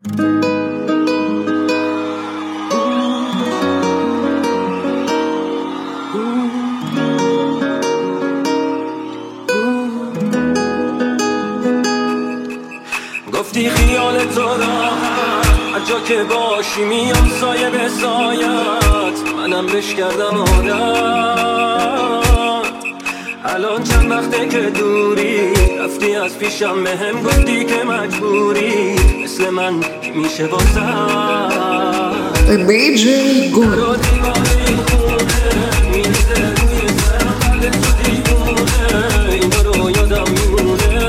گفتی خیال تو راحت هر جا که باشی میام سایه به سایت، منم بش کردم عادت. الان چند وقته که دوری رفتی از پیشم، بهم گفتی که مجبوری مثل من که میشه واسه بیجی گل اینا رو یادم میمونه،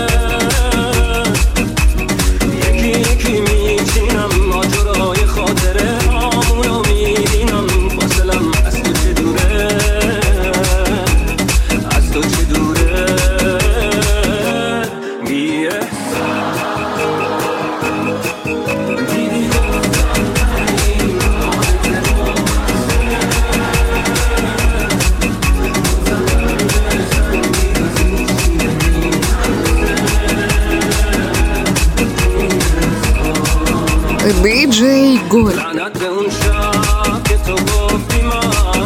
یکی یکی میچینم ماجرای خاطره هامونو میبینم، فاصلم از تو چه دوره، از تو چه دوره. بیه بیجی گل لعنت به اون شب که تو گفتی من